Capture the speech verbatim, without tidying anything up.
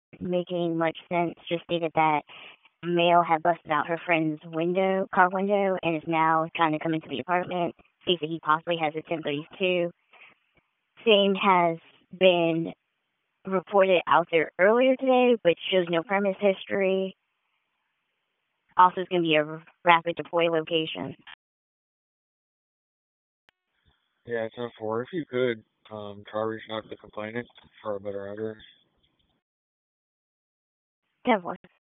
making much sense. Just stated that a male had busted out her friend's window, car window, and is now trying to come into the apartment. States that he possibly has a ten thirty-two. Same has been reported out there earlier today, which shows no premise history. Also, it's going to be a rapid deploy location. Yeah, ten four. If you could, um, try reaching out to the complainant for a better address. ten four.